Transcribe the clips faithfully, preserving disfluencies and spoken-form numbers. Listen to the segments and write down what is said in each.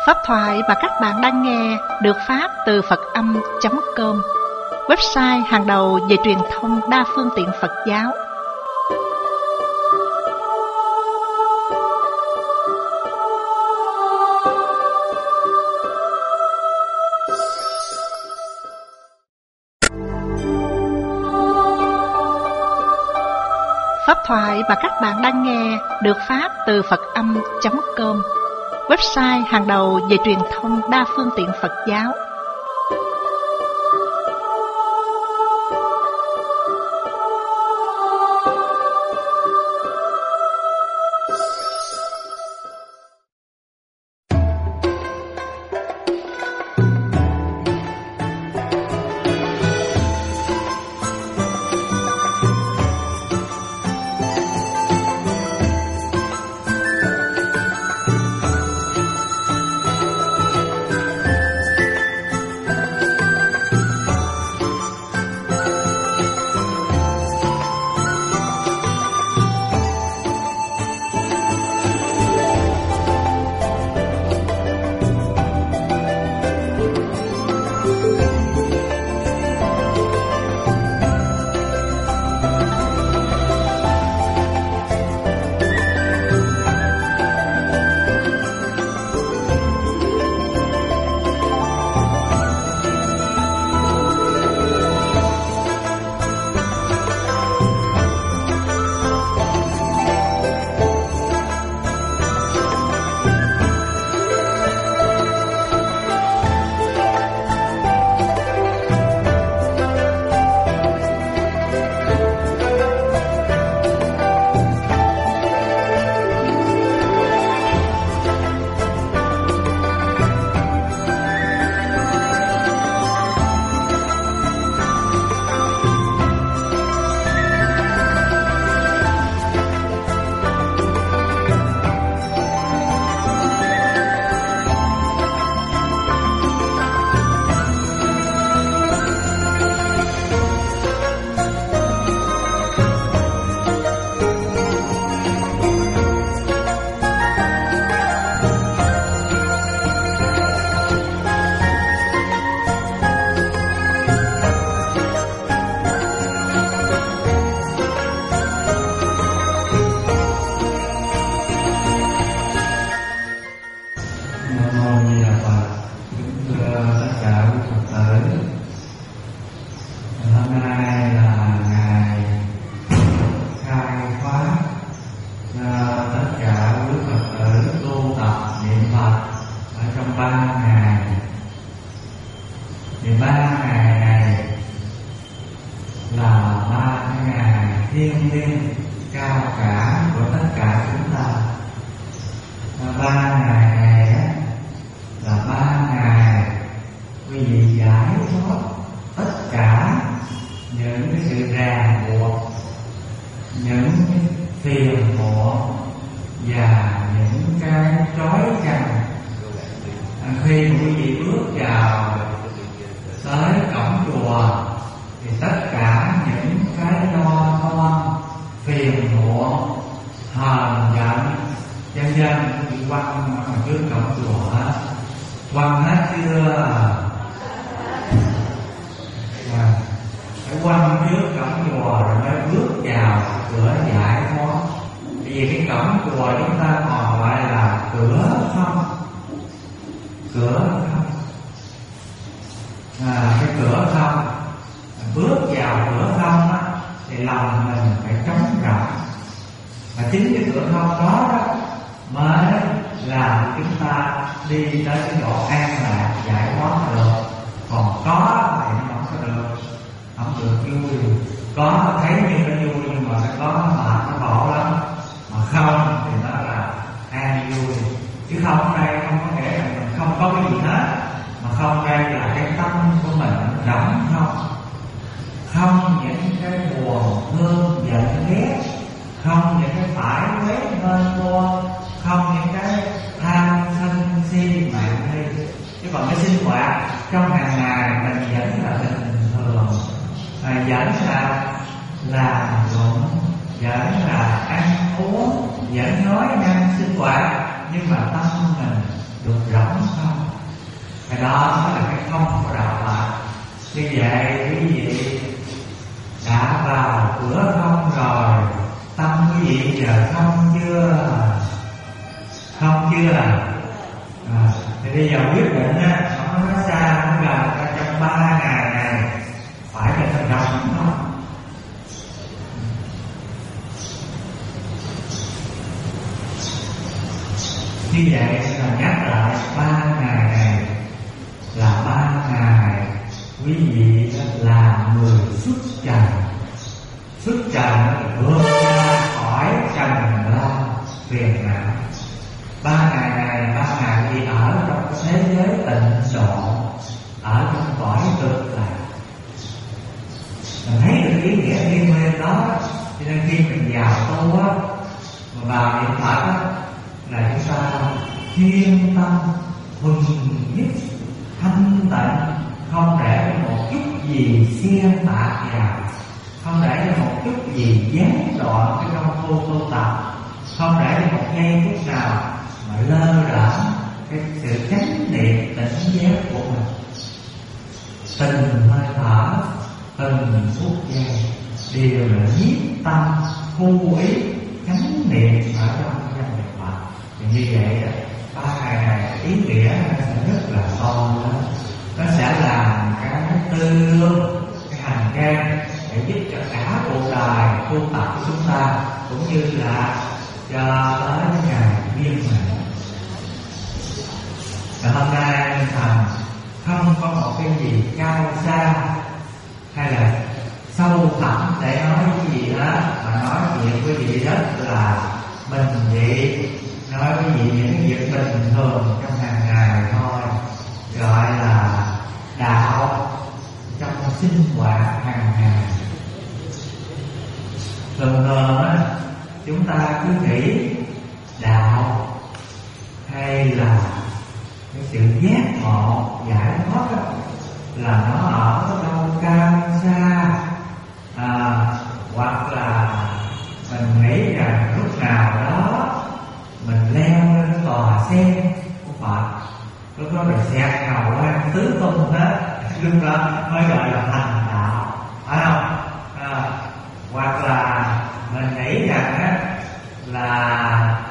Pháp thoại mà các bạn đang nghe được phát từ Phật âm chấm com, website hàng đầu về truyền thông đa phương tiện Phật giáo. Pháp thoại mà các bạn đang nghe được phát từ Phật âm chấm com, website hàng đầu về truyền thông đa phương tiện Phật giáo. Dẫn sao làm luận vẫn là ăn uống, vẫn nói năng sinh hoạt, nhưng mà tâm mình được rỗng không. Cái đó mới là cái không của đạo Phật. Như vậy quý vị đã vào cửa không rồi, tâm quý vị giờ không chưa? Không chưa? À, thì bây giờ quyết định á, không có nói xa, nó gần trong ba ngày này phải cho thành rộng không? Như vậy là nhắc lại ba ngày này là ba ngày quý vị là người xuất trần. Xuất trần vượt ra khỏi trần lao phiền não. Ba ngày này, ba ngày thì ở trong cái thế giới tịnh độ, ở trong cõi cực lạc. Mình thấy được ý nghĩa thiên liêng đó, cho nên khi mình vào tu á, mà vào niệm Phật á, là chúng ta chuyên tâm thuần nhất thanh tịnh, không để cho một chút gì xen tạp vào, không để cho một chút gì gián đoạn cái công phu tu tập, không để cho một giây phút nào mà lơ đễnh cái sự chánh niệm tỉnh giác của mình. Từng hơi thở, từng phút giây đều là nhiếp tâm khu ý chánh niệm ở trong danh niệm Phật. Thì như vậy ba ngày này ý nghĩa nó sẽ rất là to lớn. Nó sẽ làm cái tư lương, cái hành trang để giúp cho cả cuộc đời tu tập của chúng ta, cũng như là cho tới ngày viên mãn. Và hôm nay Minh Thành không có một cái gì cao xa hay là sâu thẳm để nói cái gì đó, mà nói chuyện với vị rất là bình dị, nói với vị những cái việc bình thường trong hàng ngày thôi, gọi là đạo trong sinh hoạt hàng ngày. Thường thường á, chúng ta cứ nghĩ đạo hay là cái sự giác ngộ giải thoát đó, là nó ở đâu cao xa, à, hoặc là mình nghĩ rằng lúc nào đó mình leo lên tòa sen của Phật, lúc đó mình xẹt hào quang tứ tung hết, lúc đó mới gọi là thành đạo, phải không? À, hoặc là mình nghĩ rằng á, là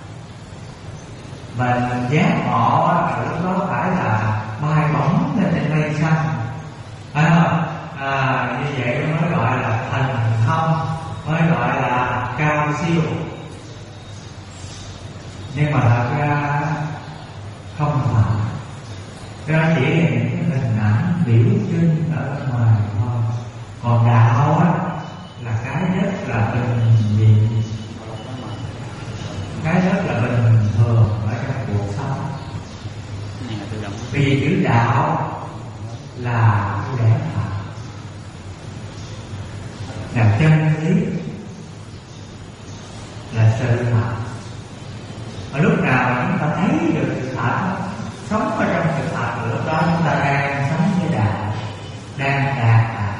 mình giác ngộ á, lúc đó phải là bay bổng lên trên mây xanh, phải không? À, như vậy mới gọi là thành thông, mới gọi là cao siêu. Nhưng mà thật ra không phải, đó chỉ là những cái hình ảnh biểu trưng ở bên ngoài thôi. Còn đạo á là cái rất là bình dị, cái rất là bình thường ở trong cuộc sống. Vì chữ đạo là lẽ thật, là chân lý, là sự thật. Ở lúc nào mà chúng ta thấy được sự thật, sống ở trong sự thật, lúc đó chúng ta đang sống với đạo, đang đạt đạo.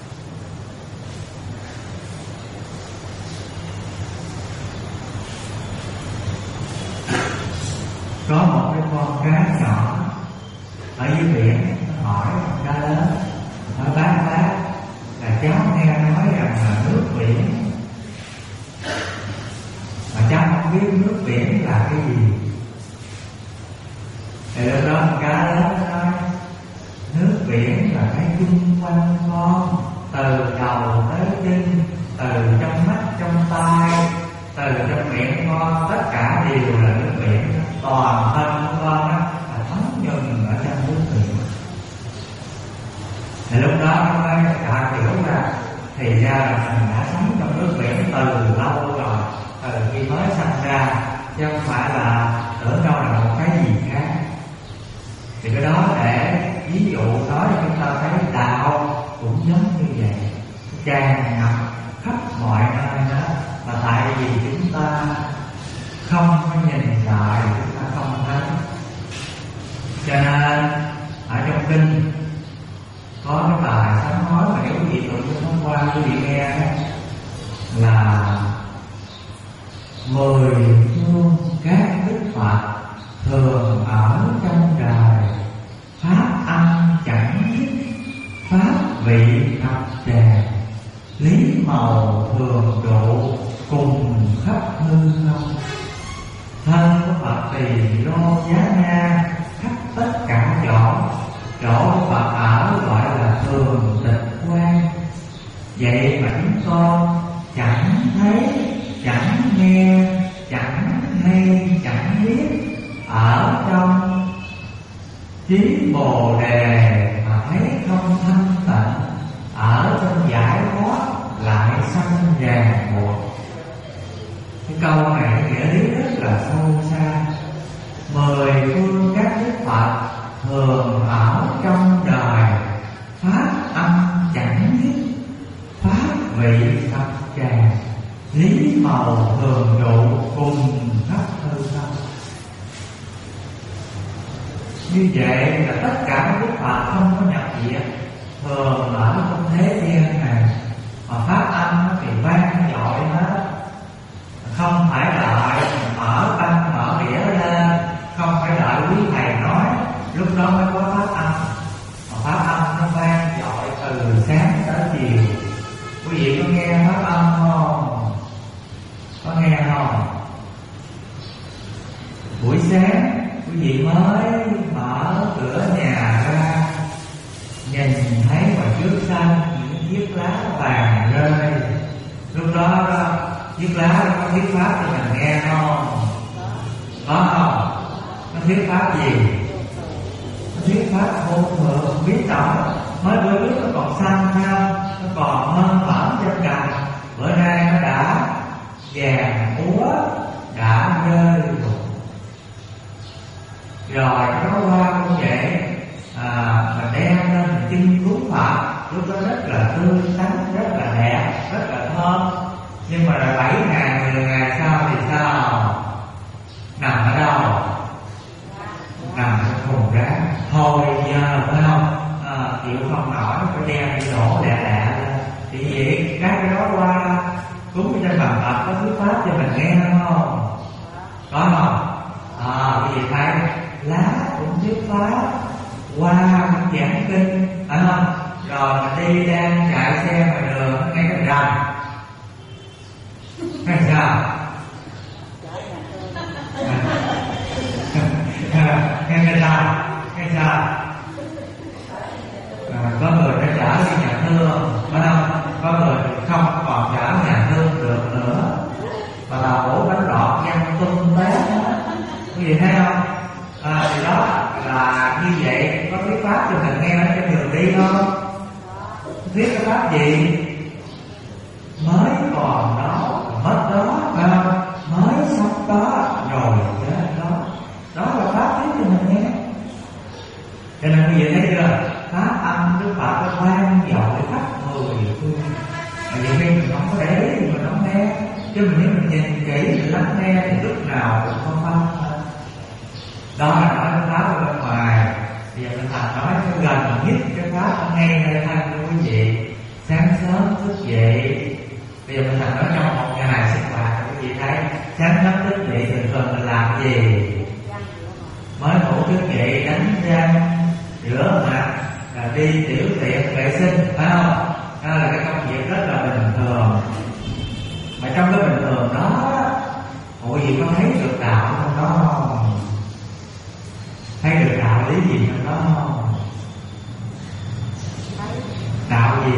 Có một cái con cá nhỏ ở dưới biển, nó hỏi cá lớn, nó bác bác là cháu nghe nói rằng là nước biển, mà cháu không biết nước biển là cái gì. Thì lúc đó cá lớn nó nói nước biển là cái chung quanh con, từ đầu tới chân, từ trong mắt, trong tai, từ trong miệng con, tất cả đều là nước biển. Toàn thân của con đó là thấm nhuần ở trong nước biển. Thì lúc đó nó mới đã hiểu ra, thì ra là mình đã sống trong nước biển từ lâu rồi, từ khi mới sinh ra, chứ không phải là tưởng đâu là một cái gì khác. Thì cái đó để ví dụ nói cho chúng ta thấy đạo cũng giống như vậy, tràn ngập khắp mọi nơi đó, mà tại vì chúng ta không có nhìn lại, chúng ta không thấy. Cho nên ở trong kinh có cái bài sám hối mà nếu quý vị tụng hôm qua quý vị nghe là phương các đức Phật thường ở trong đời, pháp âm chẳng dứt, pháp vị thập tràng, lý màu thường độ cùng khắp hư không. Thân của Phật tỳ lô giá na khắp tất cả chỗ, chỗ Phật ở gọi là thường tịch quan. Vậy mà chúng con chẳng thấy, chẳng nghe, chẳng hay, chẳng biết, ở trong trí bồ đề mà thấy không thanh tịnh, ở trong giải thoát lại sanh ràng buộc. Cái câu này nghĩa lý rất là sâu xa. Mười phương các đức Phật thường ở trong đời, pháp âm chẳng dứt, pháp vị thập tràng, lý màu thường trụ cùng khắp hư không. Như vậy là tất cả các đức Phật không có nhập diệt, thường ở trong thế gian này, mà pháp âm nó thì vang dội hết. Không phải đợi mở băng mở đĩa lên, không phải đợi quý thầy nói lúc đó mới có pháp âm, mà pháp âm nó vang dội từ sáng tới chiều. Quý vị có nghe pháp âm không? Có nghe không? Buổi sáng quý vị mới mở cửa nhà ra, nhìn thấy ngoài trước sân những chiếc lá vàng rơi. Lúc đó chiếc lá có thuyết pháp cho mình nghe không? Có không? Nó thuyết pháp gì? Nó thuyết pháp vô thường biết tổng. Mới bữa trước nó còn xanh không? Nó còn mơn mởn trên cành. Bữa nay nó đã vàng úa, đã rơi rồi. Rồi nó qua cũng vậy. À, mình đem lên mình chưng cúng Phật, lúc đó rất là tươi tắn, rất là đẹp, rất là thơm. Nhưng mà rồi bảy ngày, mười ngày sau thì sao? Nằm ở đâu? Nằm trong thùng rác. Thôi giờ phải không? À, chịu không nổi, phải đem đi đổ lẹ lẹ lên. Thì vậy các cái đó qua cúng trên bàn Phật có thuyết pháp cho mình nghe không? Có không? À, cái gì thấy? Lá cũng thuyết pháp, hoa cũng giảng kinh, phải không? Rồi mình đi đang chạy xe ngoài đường ngay cái rầm hay sao? Nghe cái sao? Nghe sao? À, có người đã trở đi nhà thương, phải không? Có người không còn trở nhà thương được nữa, mà là bổ bánh lọt văng tung té. Quý vị thấy không? À, thì đó là như vậy. Có thuyết pháp cho mình nghe ở trên đường đi không? Thuyết cái pháp gì? Mới còn đó, mất đó, phải không? Mới sống đó, rồi chết đó. Đó là pháp thuyết cho mình nghe. Cho nên quý vị thấy chưa? Pháp âm Đức Phật nó vang dội khắp mười phương. Mà vậy khi mình không có để ý thì mình không nghe. Chứ mình nếu mình nhìn kỹ, mình lắng nghe thì lúc nào cũng không phân hết. Đó là nói cái pháp ở bên ngoài. Bây giờ mình thành nói cái gần nhất cái pháp ngay nơi thân của quý vị. Sáng sớm thức dậy. Bây giờ mình thành nói trong một ngày sinh hoạt, quý vị thấy sáng sớm thức dậy thường thường mình làm gì? Mới ngủ thức dậy đánh răng, rửa mặt, là đi tiểu tiện vệ sinh, phải không? Đó là cái công việc rất là bình thường. Mà trong cái bình thường đó, hội gì có thấy được đạo trong đó không? Thấy được đạo lý gì trong đó không? Đạo gì?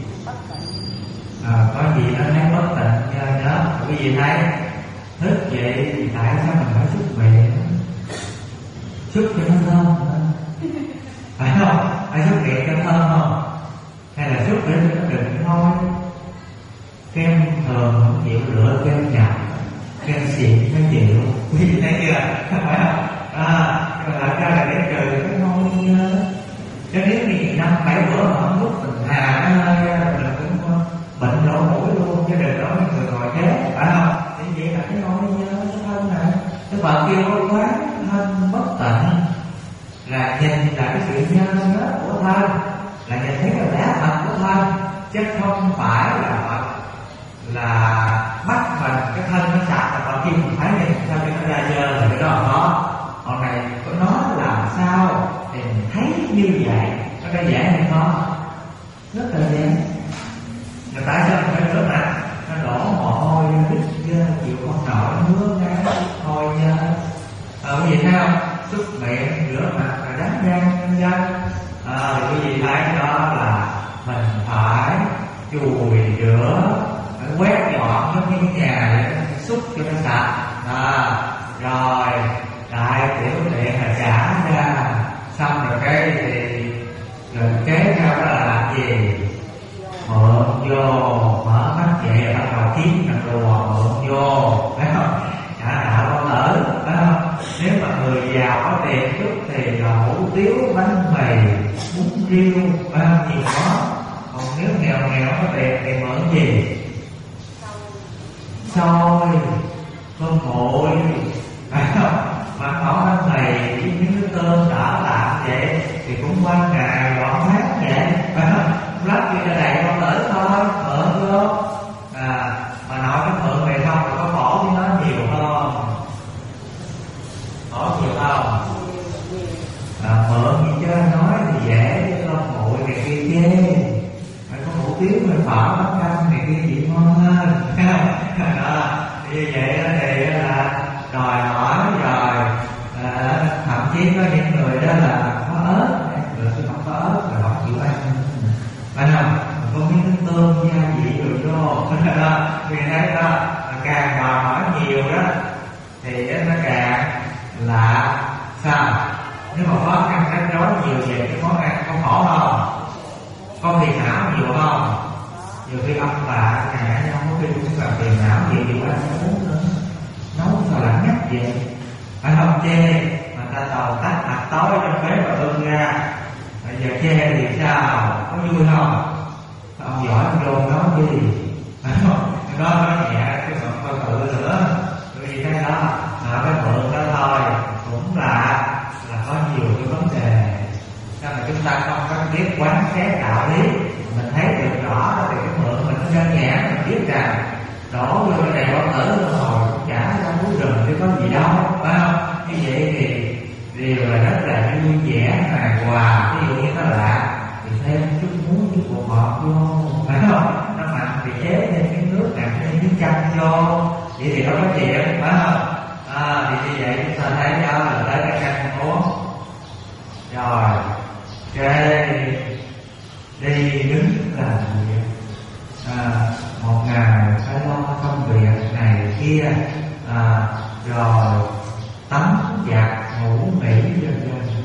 À, có gì nó thấy bất tịnh nhớ nhớ. Quý vị thấy thức dậy thì tại sao mình phải xúc miệng? Xúc cho nó thơm, phải không? Phải xúc miệng cho thơm không? Hay là xúc để nó đừng thôi? Kem thường không chịu rửa kem nhập, kem xịn nó chịu. Quý vị thấy chưa? Phải không? À, nhưng mà lại ra là để trừ cái nôi nhớ. Chứ nếu như năm bảy bữa mà không lúc mình hà nó hơi ra là mình cũng bệnh lỗ mũi luôn. Chứ đừng nói người ngồi chết, phải không? Thì vậy là cái nôi nhớ cái thân này. Cái vợ kêu có quán thân bất tịnh, là nhìn là cái sự nhân nhớ của thân, là nhìn thấy cái lẽ thật của thân, chứ không phải là là bắt phần cái thân nó sạch là còn khi mình thấy thì sao cho nó ra dơ thì cái đó là nó. Còn này của nó làm sao thì mình thấy như vậy, nó có dễ hay không? Rất là dễ. Rồi tại sao mình phải rửa mặt? Nó đổ mồ hôi đít dơ chịu không nổi, nước ngán hôi dơ. Ờ quý vị thấy không? Xúc miệng rửa mặt rồi đánh răng nhân dân. Ờ quý vị thấy đó là mình phải chùi rửa, phải quét dọn giống như nhà để xúc cho nó sạch. À, rồi đại tiểu tiện là trả ra xong rồi cái thì rồi kế theo đó là làm gì? Mượn vô, mở mắt vậy bắt đầu kiếm thằng đùa mượn vô, phải không? Trả đạo con tử, phải không? Nếu mà người giàu có tiền chút thì là hủ tiếu, bánh mì, bún riêu, phải không? Nhiều đó. Còn nếu nghèo nghèo có tiền thì mượn gì? Xôi, cơm nguội, phải không? Mà có bánh mì với những cái cơm đỡ tạm vậy thì cũng qua ngày gọn mát vậy, phải không? Lắp như là đầy con tử thôi, mượn vô. À, mà nói cái mượn này không thì có khổ với nó nhiều không? Khổ nhiều không? À, mượn gì chứ nói thì dễ, chứ không nguội này kia chê. Phải có hủ tiếu mình phở bánh canh này kia gì ngon hơn. Đó, như vậy đó thì là đòi hỏi rồi. À, thậm chí có những người đó là có ớt, người tôi không có ớt rồi họ chịu ăn. Phải không? Có miếng nước tương, gia vị rồi vô. Vì thế đó, càng đòi hỏi nhiều đó thì nó càng là sao? Nếu mà khó khăn rắc rối nhiều về cái món ăn có khổ không? Có phiền não nhiều không? Nhiều khi ông bà nhà nhau có khi cũng gặp phiền não nhiều thì ăn nó uống nữa. Nấu sao lạnh nhắc vậy? Phải không chê? Mà ta tàu tắt mặt tối trong bếp và bưng ra. Bây giờ chê thì sao? Có vui không? Ông giỏi ông vô nói gì? Phải không? Nó nói nhẹ cái phần coi tự nữa. Vì thế đó, mà cái mượn đó thôi cũng là là có nhiều cái vấn đề. Nên là chúng ta không có biết quán xét đạo lý, mình thấy được rõ đó thì cái mượn mình nó đơn giản, mình biết rằng đổ vô cái này bỏ tử rồi cũng chả ra núi rừng chứ có gì đâu, phải không? Như vậy thì điều là rất là vui vẻ, hài hòa. Ví dụ như nó lạ thì thêm chút muối, chút bột ngọt vô, phải không? Nó mặn thì chế thêm cái nước, làm thêm miếng chanh vô, vậy thì đâu có chuyện, phải không? À, thì như vậy chúng ta thấy đó là tới cái canh uống. Rồi cái đi đứng làm việc, à, một ngày phải lo công việc này kia, à, rồi tắm giặt ngủ nghỉ vân vân,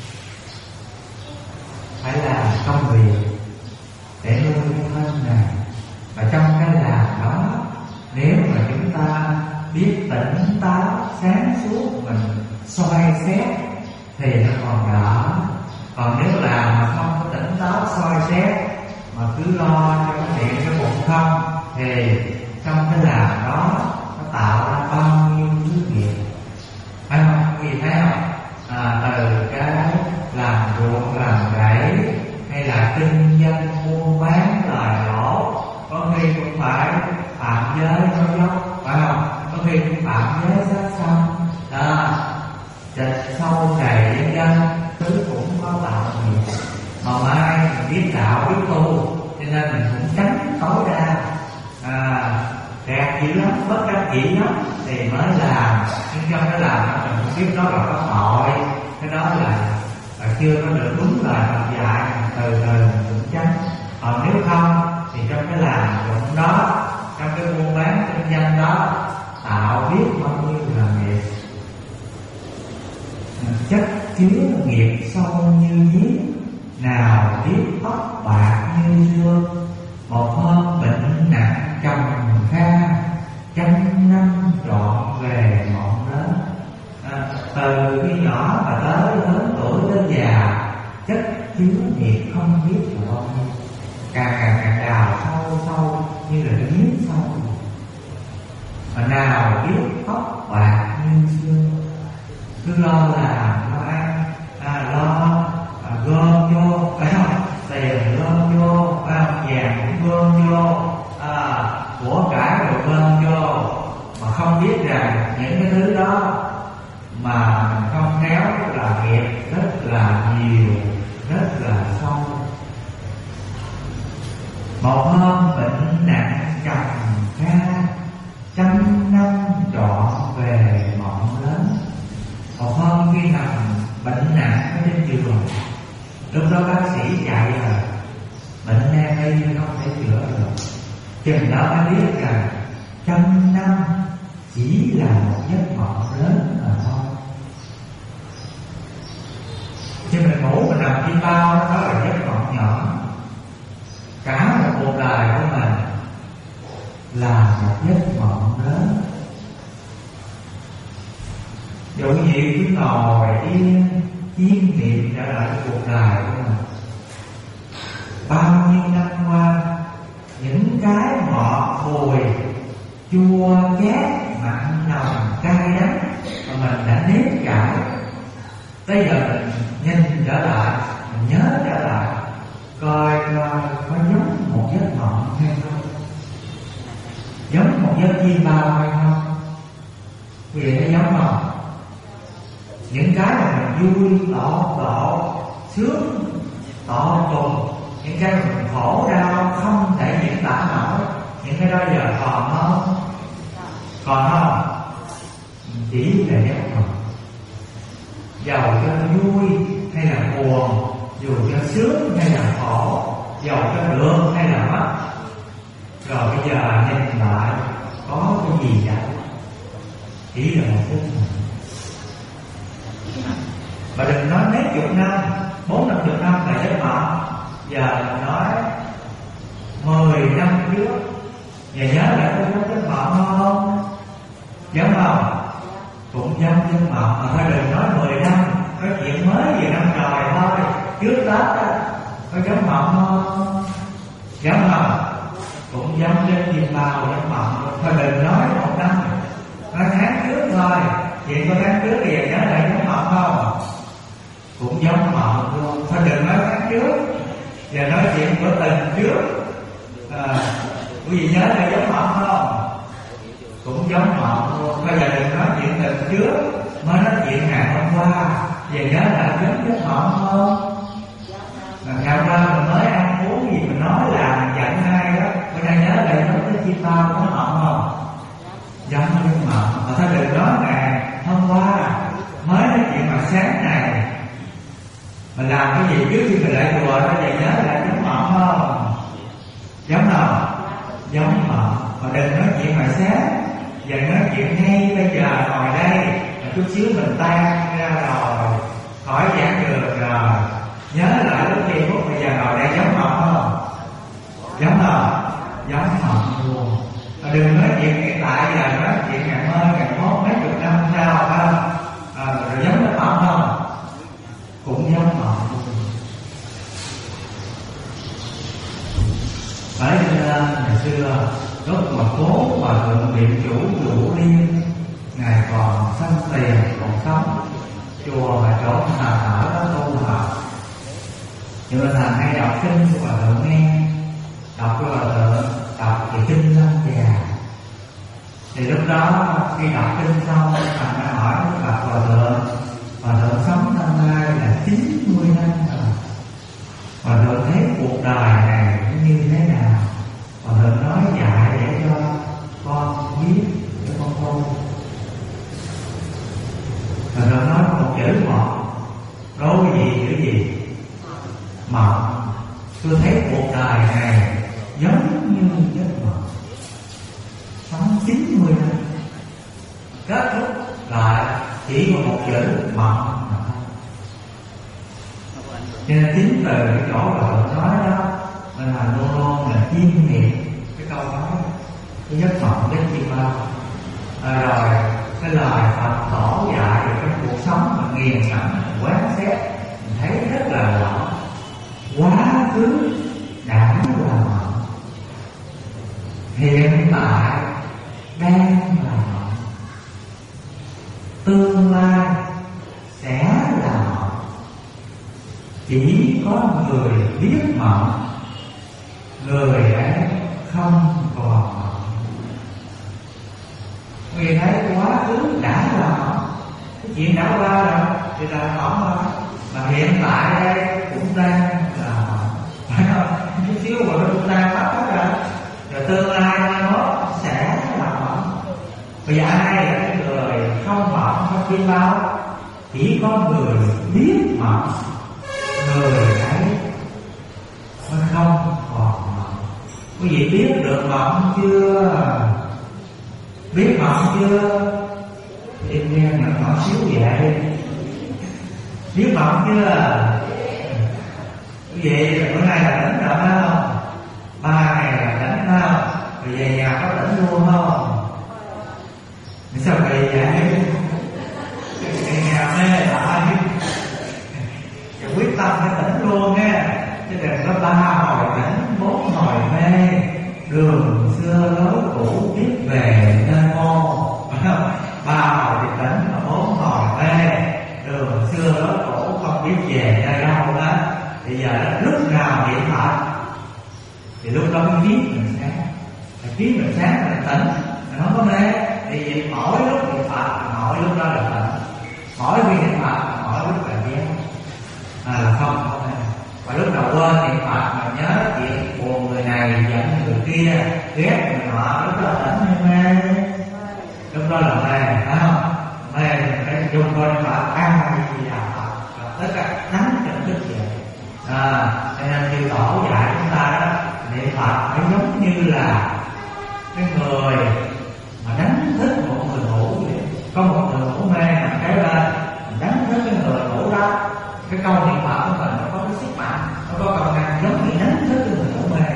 phải làm công việc để nuôi cái thân này. Và trong cái làm đó, nếu mà chúng ta biết tỉnh táo sáng suốt, mình soi xét thì nó còn đỡ. Còn nếu làm mà không có tỉnh táo soi xét mà cứ lo cho cái miệng cái bụng không thì trong cái làm đó nó tạo ra bao nhiêu thứ nghiệp, phải không? Quý vị thấy không? À, từ cái làm ruộng làm rẫy hay là kinh doanh buôn bán lời lỗ, có khi cũng phải phạm giới nói dốc, phải không? Có khi cũng phạm giới sát sanh, đó, trịch sâu đầy dân dân, thứ cũng có tạo nghiệp. Mà mai mình biết đạo biết tu cho nên mình cũng tránh tối đa. À, đẹp dữ lắm, bất đắc dĩ lắm thì mới làm, nhưng trong cái làm đó mình cũng biết đó là có tội, cái đó là, là chưa có được đúng lời Phật dạy, từ từ mình cũng tránh. Còn nếu không thì trong cái làm dụng đó, trong cái buôn bán kinh doanh đó tạo biết bao nhiêu là nghiệp, chất chứa nghiệp sâu như giếng, nào biết tóc bạc như dương. Một hôm bệnh nặng trầm kha, trăm năm trọn về ngọn lớn. À, từ khi nhỏ mà tới lớn tuổi đến già, chất chứa nghiệp không biết là bao nhiêu, càng càng càng đào sâu sâu như là giếng sâu. Mà nào biết tóc bạc như xưa, cứ lo làm lo ăn, à, lo à, gom vô, phải không? Tiền gom vô, phải không? Vàng cũng gom vô, à, của cải rồi gom vô, mà mình không khéo là nghiệp rất là nhiều, rất là sâu. Một hôm bệnh nặng trầm kha, trăm năm trọn về mộng lớn. Một hôm khi nằm bệnh nặng ở trên giường, lúc đó bác sĩ chạy rồi, bệnh nan y không thể chữa được. Chừng đó mới biết rằng trăm năm chỉ là một giấc mộng lớn mà thôi. Khi mình ngủ mình nằm chim bao, đó là giấc mộng nhỏ. Cả một cuộc đời của mình là một giấc mộng lớn. Dụ như cứ ngồi yên chiêm nghiệm trở lại cuộc đời của mình. Bao nhiêu năm qua, những cái ngọt bùi, chua chát, mặn nồng, cay đắng mà mình đã nếm trải, bây giờ mình nhìn trở lại, mình nhớ trở lại, coi coi có giống một giấc mộng hay không, giống một giấc chim bao hay không. Quý vị thấy giống không? Những cái mà mình vui tỏ độ, sướng tỏ cùng, những cái mình khổ đau không thể diễn tả nổi, những cái đó giờ còn không? Còn không? Chỉ là giấc mộng. Dầu cho vui hay là buồn, dù cho sướng hay là khổ, dầu cho được hay là mất, rồi bây giờ nhìn lại có cái gì vậy? Chỉ là một giấc mộng. Mà đừng nói mấy chục năm, bốn năm chục năm là giấc mộng. Giờ mình nói mười năm trước, và nhớ lại có giống giấc mộng không? Giống không? Cũng giống giấc mộng. Mà thôi đừng nói mười năm, có chuyện mới về năm rồi thôi. Trước Tết á, có giống mộng không? Giống không? Cũng giống giấc chim bao, giấc mộng. Thôi đừng nói một năm, nói tháng trước thôi. Chuyện có tháng trước thì nhớ lại giống mộng không? Cũng giống mộng luôn. Thôi đừng nói tháng trước, và nói chuyện của tình trước. À, quý vị nhớ lại giống mộng không? Cũng giống mộng luôn. Bây giờ đừng nói chuyện tình trước, mới nói chuyện ngày hôm qua, và nhớ lại giống giấc mộng không? Ngày hôm qua mình mới ăn uống gì mình nói là mình giận ai đó, bữa nay nhớ lại giống cái chim bao có mộng không? Giống giấc mộng. Mà thôi đừng nói ngày hôm qua mới nói chuyện mà sáng này mình làm cái gì trước khi mình lại chùa đó, vậy nhớ lại giống mộng không? Giống không? Giống mộng. Mà đừng nói chuyện mà sáng, và nói chuyện ngay bây giờ ngồi đây, mà chút xíu mình tan ra rồi, khỏi giảng đường rồi, nhớ lại lúc giây phút bây giờ ngồi đây giống mộng không? Giống không? Giống mộng luôn. Mà đừng nói chuyện hiện tại, giờ nói chuyện ngày mai, ngày mốt, mấy chục năm sau không? À, rồi giống cái mộng không? Cũng giống mộng luôn. Bởi nên ngày xưa lúc mà cố hòa thượng viện chủ Vũ Liên, ngài còn sanh tiền còn sống, chùa và chỗ mà ở đó tu học, nhưng mà thằng hay đọc kinh của hòa thượng nghe, đọc của hòa thượng đọc thì kinh lâm già. Thì lúc đó khi đọc kinh xong, thằng đã hỏi bà hòa thượng, hòa thượng sống năm nay là chín mươi năm rồi, hòa thượng thấy cuộc đời này nó như thế nào? Hòa thượng nói dạy để cho con biết, để con tu. Hòa thượng nói một chữ một, đối với gì chữ gì? Mộng. Tôi thấy cuộc đời này giống như giấc mộng, sống chín mươi năm, kết thúc lại chỉ có một chữ mộng mà thôi. Cho nên chính từ cái chỗ Hòa thượng nói đó, nên là luôn luôn là chiêm nghiệm cái câu nói, cái giấc mộng, giấc chim bao. À, rồi cái lời Phật tổ dạy về cái cuộc sống mà nghiền ngẫm quán xét, mình thấy rất là rõ. Quá khứ đã là mộng, hiện tại đang là mộng, tương lai sẽ là mộng. Chỉ có người biết mộng, người ấy không còn mộng. Người thấy quá khứ đã là mộng, chuyện đã qua rồi thì là mỏng thôi. Mà hiện tại đây cũng đang là mỏng, phải không? Chút xíu rồi nó cũng đang mất hết rồi. Rồi tương lai nó sẽ là mỏng. Bây giờ ai là cái người không mỏng không biết bao? Chỉ có người biết mỏng, người ấy nó không còn mỏng. Quý vị biết được mỏng chưa? Biết mỏng chưa? Em nghe nhỏ nhỏ xíu vậy. Biết mỏng chưa? Quý vị bữa nay là đánh rồi phải không? Ba ngày là đánh phải không? Rồi về nhà có đánh luôn không? Sao vậy vậy? Về nhà mê lại. Rồi quyết tâm phải tỉnh luôn á. Chứ đừng có ba hồi đánh, bốn hồi mê. Đường xưa lối cũ biết về nơi môn. Ba hồi thì tỉnh mà bốn hồi mê. Đường xưa lối cũ không biết về nơi đâu đó. Bây giờ lúc nào điện thoại thì lúc đó mới biết mình sáng. Phải biết mình sáng mình tỉnh. Mình không có mê. Thì mỗi lúc điện thoại mỗi lúc đó là tỉnh. Mỗi khi điện thoại mỗi lúc là ghét. À là không không mê. Và lúc đầu quên điện thoại mà nhớ chuyện buồn người này giận người kia ghét người nọ, lúc đó tỉnh hay mê? Lúc đó là mê, phải không? Mê thì phải dùng coi điện thoại ăn gì nào tất cả nắm nhận thức vậy. À, cho nên khi tổ dạy chúng ta đó, điện thoại phải giống như là cái người mà đánh thức một người ngủ vậy. Có một người ngủ mê mà cái lên mình đánh thức cái người ngủ đó. Cái câu điện thoại của mình nó có cái sức mạnh, nó có công năng giống như đánh thức cái người ngủ mê.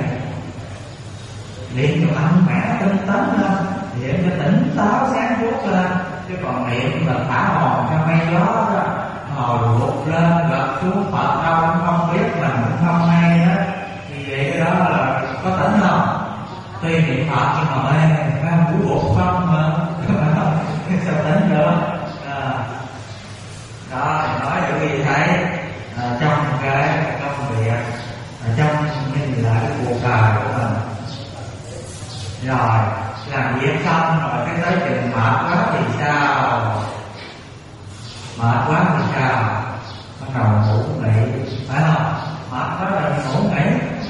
Niệm cho mạnh mẽ tinh tấn lên, niệm cho tỉnh táo sáng suốt lên. Chứ còn niệm là thả hồn cho mây gió đó, hồi vụt lên gật xuống Phật đâu cũng không biết, mình cũng không hay đó. Thì vậy cái đó là có tỉnh không? Tuy niệm Phật nhưng mà mê, phải không? Vũ vụt không mà sao tỉnh được? À. Đó thì nói để quý vị thấy à, trong cái công việc, à, trong nhìn lại cái cuộc đời của mình. Rồi làm việc xong rồi cái tới chừng mệt quá thì sao? Mệt quá thì sao? Bắt đầu ngủ nghỉ, phải không? Mệt quá rồi ngủ nghỉ.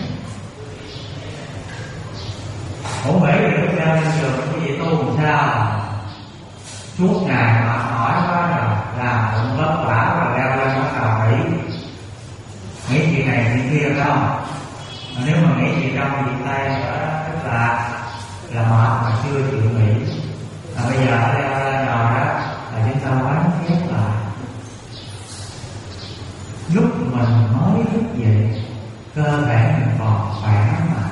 Ngủ nghỉ thì lúc ra lên trường quý vị tu làm sao? Suốt ngày mệt mỏi quá rồi, làm cũng vất vả rồi leo lên bắt đầu nghỉ. Nghĩ chuyện này chuyện kia phải không? Mà nếu mà nghĩ chuyện trong chuyện tay đó, tức là là mệt mà chưa chịu nghỉ. Và bây giờ leo lên rồi đó là chúng ta quán xét lại. Lúc mình mới thức dậy, cơ thể mình còn khỏe mạnh,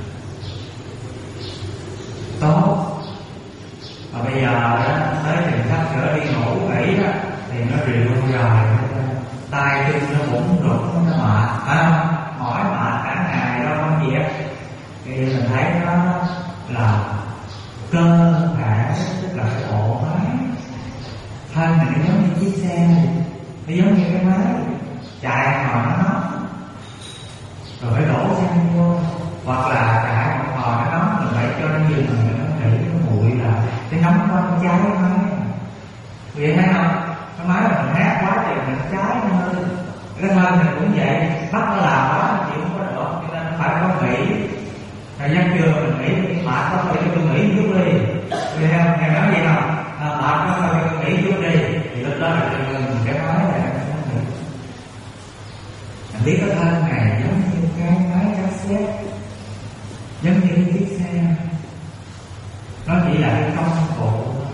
tốt. Và bây giờ đó tới chừng sắp sửa đi ngủ nghỉ đó thì nó rượu rồi, tay chân nó bủng rủng, nó mệt, à, mỏi mệt cả ngày đó không việc. Thì mình thấy nó là cơ thể, tức là cái bộ máy thân này nó giống như chiếc xe, nó giống như cái máy chạy mà nó nóng rồi phải đổ xăng vô, hoặc là chạy một hồi nó nóng rồi phải cho nó dừng rồi nó nghỉ, nó nguội lại cái nóng quá nó cháy cái máy. Vậy thấy không? Cái máy mà mình hát quá thì mình cháy nó hơn. Cái thân mình cũng vậy, bắt nó làm quá chịu không có được, cho nên phải có nghỉ. Thời gian chưa mình nghĩ thì mệt quá thôi cho tôi nghỉ chút đi. Nghe không? Nghe nói gì không? À, mệt quá thôi cho tôi nghỉ chút đi. Thì lúc đó là mình cái máy này nó nghỉ. Mình biết cái thân này giống như cái máy cassette, giống như cái chiếc xe. Nó chỉ là cái công cụ,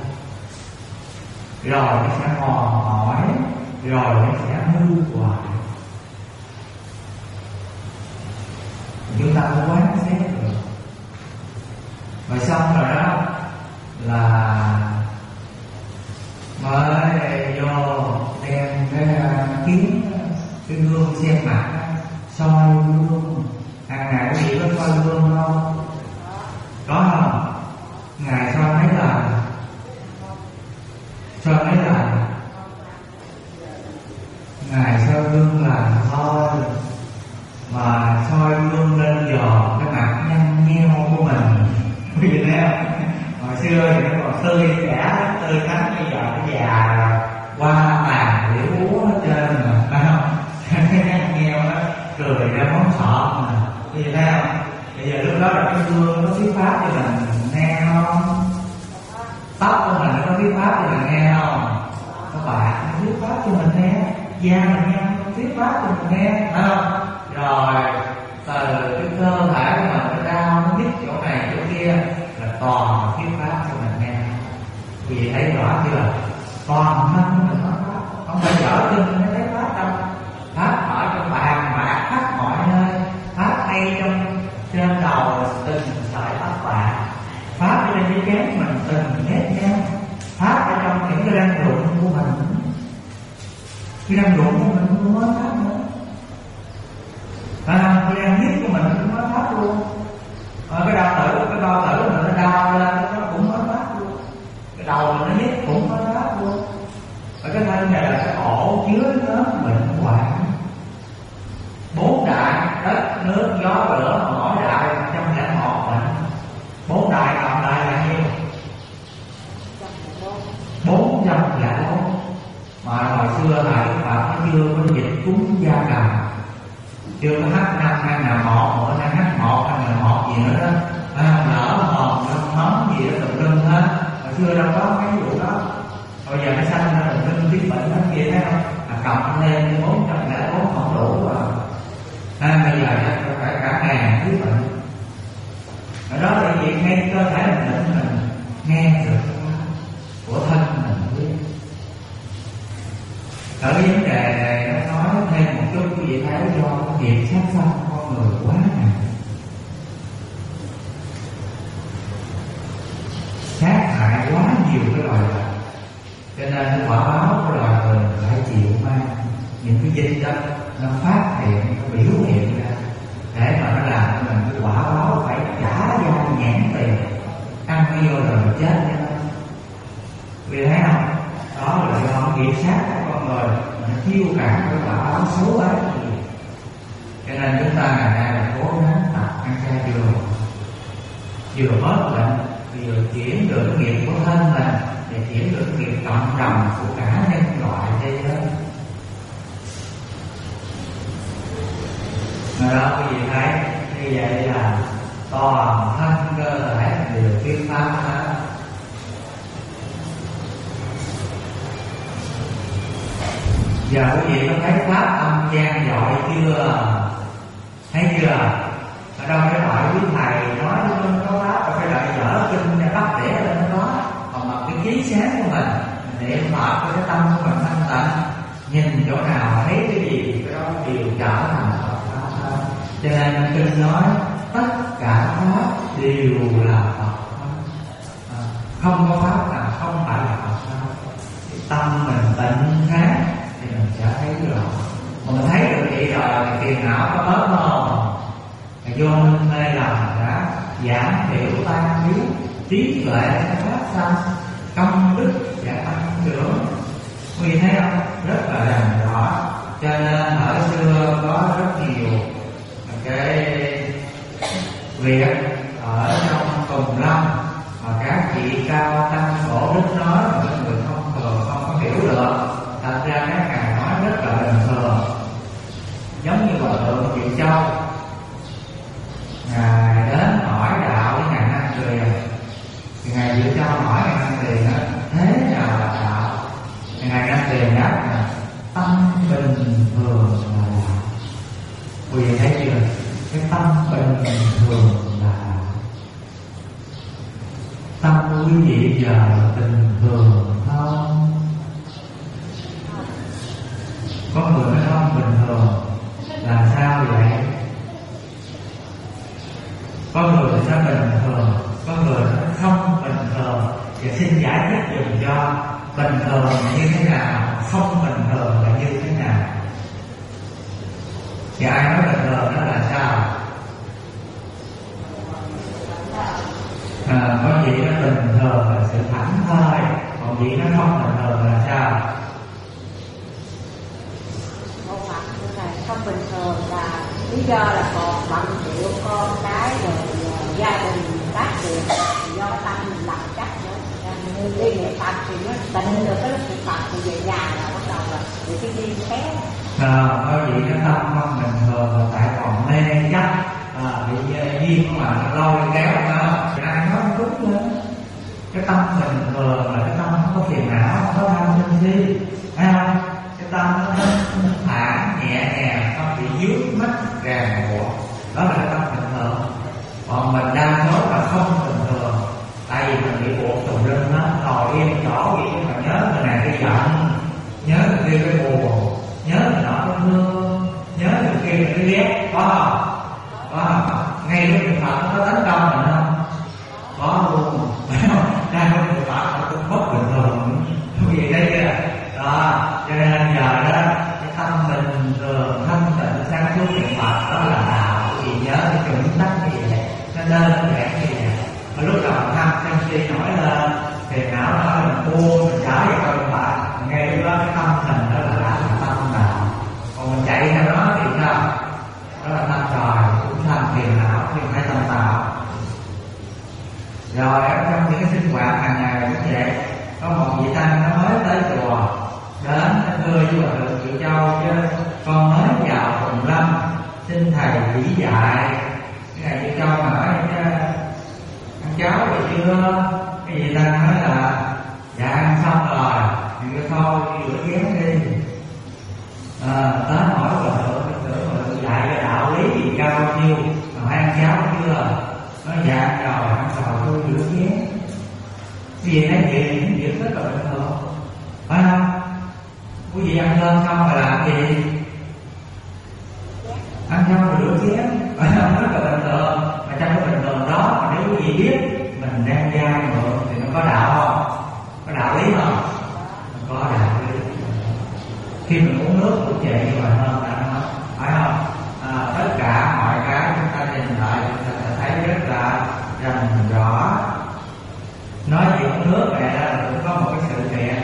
rồi nó sẽ mòn mỏi, rồi nó sẽ hư hoại. Chúng ta có quán xét được. Rồi xong rồi đó là mới vô đem cái kiếm, cái gương xem mặt, soi gương. Hàng ngày có gì có soi gương không? Có không? Ngày soi mấy lần? Soi mấy lần? Ngày soi gương là thôi. Mà soi gương lên dò cái mặt nhăn nheo của mình. Quý vị thấy không? Hồi xưa thì nó còn tươi trẻ, tươi tắn, bây giờ nó già rồi, qua sợ mà. Bây giờ thấy không? Bây giờ lúc đó là cái gương nó thuyết pháp cho mình nghe không? Tóc của mình nó thuyết pháp cho mình nghe không? Các bạn nó thuyết pháp cho mình nghe, da mình nghe nó thuyết pháp cho mình nghe, phải không? Rồi từ cái cơ thể của mình nó đau, nó nhức chỗ này chỗ kia là toàn thuyết pháp cho mình nghe. Vì thấy rõ chưa? Toàn thân của mình nói pháp, không phải dở chân mới thấy pháp đâu. Pháp ở trong bàn bạc khắp mọi nơi, pháp hay trong trên đầu từng sợi tóc bạc, pháp ở trên cái chén mình từng nét nhau, pháp ở trong những cái răng rụng của mình, cái răng rụng của mình cũng nói pháp nữa, à, cái răng nhức của mình cũng nói pháp luôn, à, cái đau tử, cái đau tử mình nó đau lên nó cũng nói pháp luôn, cái đầu mình nó nhức cũng nói pháp luôn, và cái thân này là cái ổ chứa nó bệnh hoạn. Bốn đại đất nước gió lửa mỗi đại một trăm lẻ một bệnh. Bốn đại cộng lại là nhiêu? Bốn trăm lẻ bốn. Mà hồi xưa thầy các bạn nó chưa có dịch cúm gia cầm, chưa có H năm N một, mỗi nay H một N một gì nữa đó, à, lỡ hồn nóng gì đó tùm lum hết. Hồi xưa đâu có cái vụ đó. Bây giờ nó sanh ra tùm lum biết bệnh hết kia, thấy không? À, cộng lên bốn trăm lẻ bốn không đủ rồi. À, bây giờ nó phải cả ngàn thứ bệnh. Ở đó là vì ngay cơ thể mình định mình nghe được của thân mình biết. Ở cái vấn đề này nó nói thêm một chút, quý vị thấy do nghiệp sát sanh con người quá nặng, sát hại quá nhiều cái loài vật, cho nên cái quả báo của loài người phải chịu mang những cái dịch đó nó phát hiện, nó biểu hiện ra để mà nó làm cho mình cái quả báo phải trả ra nhãn tiền, ăn vô rồi mình chết nha. Vì thấy không? Đó là do nghiệp sát của con người, nó chiêu cảm cái quả báo xấu ấy. Cho nên chúng ta ngày nay là cố gắng tập ăn chay vừa, vừa bớt bệnh, vừa chuyển được cái nghiệp của thân mình, để chuyển được cái nghiệp cộng đồng của cả nhân loại thế giới. Rồi đó quý vị thấy như vậy là toàn thân cơ thể đều thuyết pháp hết. Giờ quý vị có thấy pháp âm gian dội chưa? Thấy chưa? Ở đâu cái loại quý thầy nói không có pháp, rồi cái loại dở kinh để bắt để lên nó nói. Còn mà cái trí sáng của mình, mình niệm Phật cái tâm của mình thanh tịnh, nhìn chỗ nào thấy cái gì cái đó đều trở thành Phật. Cho nên kinh nói tất cả pháp đều là Phật pháp, à, không có pháp nào không phải là Phật pháp. Tâm mình tịnh khác thì mình sẽ thấy rõ. Mà mình thấy được vậy rồi thì phiền não có bớt không? Vô minh mê lầm đã giảm thiểu tan biến, trí tuệ nó phát sanh, công đức và tăng trưởng. Quý vị thấy không? Rất là rành rõ. Cho nên ở xưa có rất nhiều cái việc ở trong Tùng Lâm mà các vị cao tăng cổ đức nói mà mọi người không thường không có hiểu được. Thật ra các ngài nói rất là bình thường, giống như Hòa Thượng Diệu Châu, ngài đến hỏi đạo với ngài Năng Tuyền, thì ngài Diệu Châu hỏi ngài Năng Tuyền đó, thế nào là đạo? Thì ngài Năng Tuyền đáp là tâm bình thường là đạo. Quý vị thấy chưa? Cái tâm bình thường là tâm của quý vị giờ bình thường không? Có người nói không bình thường, làm sao vậy? Có người sẽ bình thường, có người nói không bình thường. Thì xin giải thích dùm cho bình thường là như thế nào, không bình thường là như thế nào. Thì ai nói bình thường đó là sao? À, có gì nó bình thường là sự thảnh thơi, còn gì nó không bình thường là sao? Một mặt như này không bình thường là lý do là còn bận rộn con cái rồi gia đình tác việc, do tâm mình làm chắc nữa. Như đi nghệ Phật thì nó tịnh được cái lúc nghệ Phật thì về nhà là bắt đầu rồi thì cái đi té. À, có gì nó tâm không bình thường là tại còn mê mê chấp, à, bị duyên mà lôi kéo nó ra nó đúng lên. Cái tâm bình thường là cái tâm không có phiền não, không có tham sân si, thấy không? Cái tâm nó thanh thản nhẹ nhàng, không bị dướng mắt ràng buộc, đó là cái tâm bình thường. Còn mình đang nói là không bình thường, tại vì mình bị buộc tùm lum hết, ngồi yên chỗ gì mà nhớ người này cái giận, nhớ người kia cái buồn, nhớ người nọ cái thương, nhớ người kia cái ghét, có không? Có không? Ngay cái niệm Phật nó có tấn công mình không? Có luôn. Đang có niệm Phật nó cũng bất bình thường, không gì đây chưa? Đó, cho nên giờ đó cái tâm bình thường thanh tịnh sáng suốt niệm Phật đó là đạo. Vì nhớ cái chuẩn tắc như vậy, nó đơn giản như vậy. Mà lúc đầu tham sân si nổi lên thì não nói mình buông, mình trở về coi Phật, ngay lúc đó cái tâm mình đó là đã là tâm đạo. Còn mình chạy theo đó thì sao? Đó là tâm trời, cũng thành phiền não, phiền hay tâm tạo. Rồi ở trong những cái sinh hoạt hàng ngày cũng vậy, có một vị tăng nó mới tới chùa đến nó thưa với Hòa Thượng Triệu Châu chứ con mới vào Tùng Lâm, xin thầy chỉ dạy. Cái này Triệu Châu hỏi chứ ăn cháo rồi chưa? Cái vị tăng nói là dạ ăn xong rồi, thì cái thôi đi rửa chén đi. À, tới hỏi Hòa Thượng, Hòa Thượng dạy cái đạo lý gì cao bao nhiêu mà ăn cháo chưa? Nó dạ rồi ăn rồi tôi rửa chén. Cái gì nói chuyện chuyện rất là bình thường, phải không? Quý vị ăn cơm xong rồi làm gì? Ăn xong rồi rửa chén, phải không? Rất là bình thường. Mà trong cái bình thường đó, mà nếu quý vị biết mình đang dai mượn thì nó có đạo không? Có đạo lý không? Có đạo lý. Khi mình uống nước cũng vậy như vậy hơn đã nói, phải không? À, tất cả mọi cái chúng ta nhìn lại chúng ta sẽ thấy rất là rành rõ. Nói chuyện uống nước này là cũng có một cái sự kiện.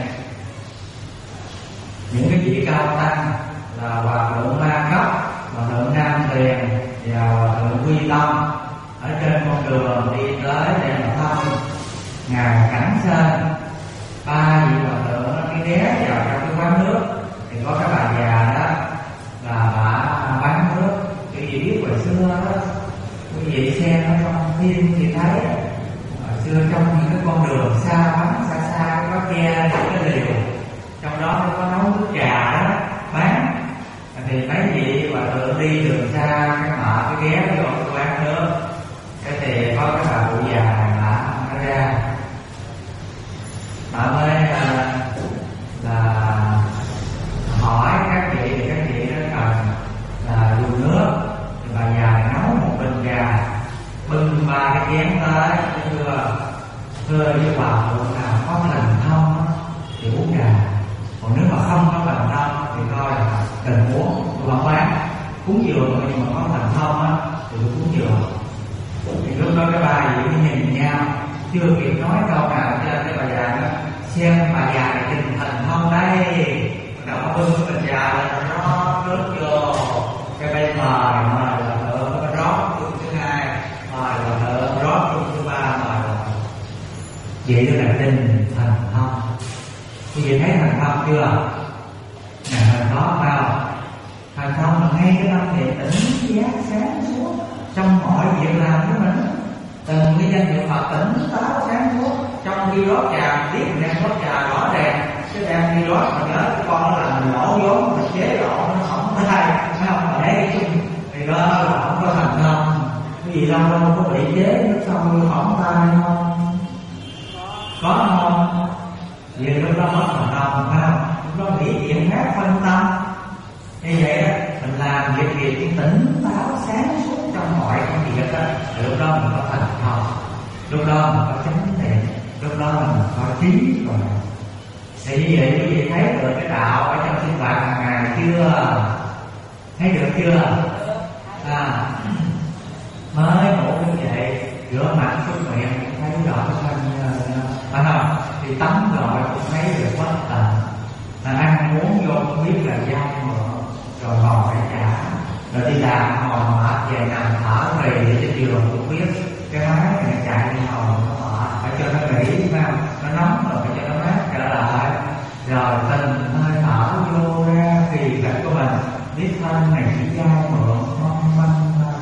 Những cái vị cao tăng là Hòa Thượng Ma Cấp, Hòa Thượng Nam Tiền và Hòa Thượng Quy Tâm ở trên con đường đi tới để mà thăm ngài Cảnh Sơn. Ba vị Hòa Thượng nó cái ghé vào trong cái quán nước thì có cái bà già đó là bà bán nước. Quý vị biết hồi xưa đó, quý vị xem ở trong phim thì thấy hồi xưa trong những cái con đường xa vắng xa xa có che những cái liều, trong đó nó có nấu nước trà đó bán. Thì mấy vị Hòa Thượng đi đường xa cái mợ cái ghé vô cái quán nước, cái thì có cái bà cụ già này bà nó ra, bà mới là, là hỏi các vị thì các vị nó cần là dùng nước, thì bà già nấu một bình trà bưng ba cái chén tới, thưa thưa với Hòa Thượng nào có thần thông thì uống trà, còn nếu mà không có thần thông thì coi là cần uống. Tôi không bán cúng dường nhưng mà có thần thông á thì tôi cúng dường. Thì lúc đó cái ba vị nhìn nhau chưa kịp nói câu nào cho cái bà già đó xem bà già này trình thần thông đây, đầu nó bưng cái bình trà lên nó rót nước vô cái bên mời mời Hòa Thượng nó rót chung thứ hai, mời Hòa Thượng rót chung thứ ba, mời Hòa Thượng. Vậy đó là trình thần thông. Quý vị thấy thần thông chưa? Là thần đó phải không? Thần thông là ngay cái tâm niệm tỉnh giác sáng suốt trong mọi việc làm của mình. Từng cái danh hiệu Phật tỉnh táo sáng suốt. Trong khi rót trà biết mình đang rót trà rõ ràng, chứ đang đi rót mà nhớ cái con nó làm mình lỗ vốn, mình chế lộ nó không có thay, phải không? Mà thấy cái chung thì đó là không có thành thông. Cái gì lâu lâu có bị chế nó xong như hỏng tay không? Có không? Vì lúc đó mất thành thông, phải không? Lúc đó nghĩ chuyện khác phân tâm. Như vậy đó, mình làm việc việc tỉnh táo sáng suốt trong mọi công việc đó, thì lúc đó mình có thành thông, lúc đó mình có chánh niệm, lúc đó mình có trí rồi. Thì như vậy quý vị thấy được cái đạo ở trong sinh hoạt hàng ngày chưa? Thấy được chưa? À, mới ngủ như vậy, rửa mặt súc miệng thấy rõ thân, phải không? Thì tắm rồi cũng thấy được bất tận. Là ăn uống vô không biết là dai mượn, rồi ngồi phải trả, rồi đi làm ngồi mệt về nằm thở rì để trên giường cũng biết cái máy này chạy đi ngồi nó mệt, phải cho nó nghỉ, phải không? Nó nóng rồi phải cho nó mát trở lại, rồi tình hơi thở vô ra kỳ cảnh của mình, biết thân này chỉ dai mượn mong manh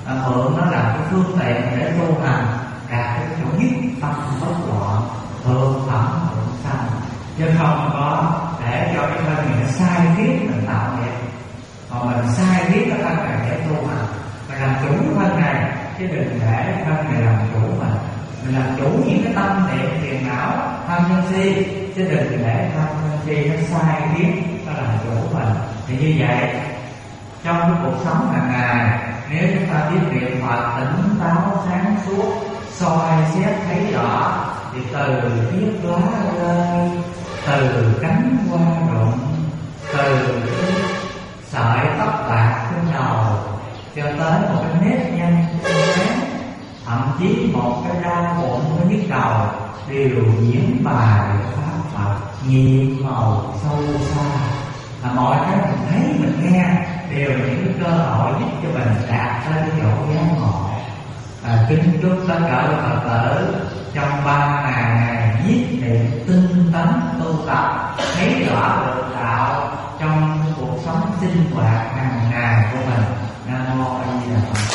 mượn nó làm cái phương tiện để tu hành, đạt cái chỗ nhất tâm bất loạn, thượng phẩm thượng sanh, chứ không có để cho cái thân này nó sai thiết mình tạo nghiệp, mà mình sai thiết cái thân này để tu hành. Mình làm chủ thân này chứ đừng để thân này làm chủ mình. Mình làm chủ những cái tâm niệm phiền não tham sân si, chứ đừng để tham sân si nó sai thiết nó làm chủ mình. Thì như vậy trong cái cuộc sống hàng ngày, nếu chúng ta biết niệm Phật tỉnh táo sáng suốt, soi xét thấy rõ, thì từ chiếc lá rơi, từ cánh hoa rụng, từ sợi tóc bạc trên đầu cho tới một cái nếp nhăn trên trán, thậm chí một cái đau bụng với nhức đầu, đều nhiễm bài pháp Phật nhiệm màu sâu xa. Là mọi cái mình thấy mình nghe đều là những cái cơ hội giúp cho mình đạt tới cái chỗ giác ngộ. À, kính chúc tất cả các Phật tử trong ba ngày này nhiếp niệm tinh tấn tu tập, thấy rõ được đạo trong cuộc sống sinh hoạt hàng ngày của mình. Nam mô A Di Đà Phật.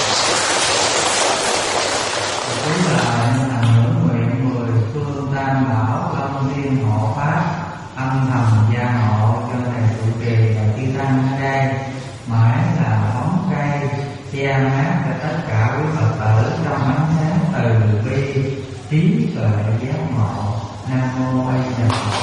Cũng là là ngưỡng nguyện mười phương tam bảo công thiên hộ pháp, âm thầm gia hộ cho thầy trụ trì và chư tăng ở đây, mãi là bóng cây che mát cho tất cả quý Phật tử trong ánh sáng từ bi trí tuệ giác ngộ. Nam mô A Di Đà Phật.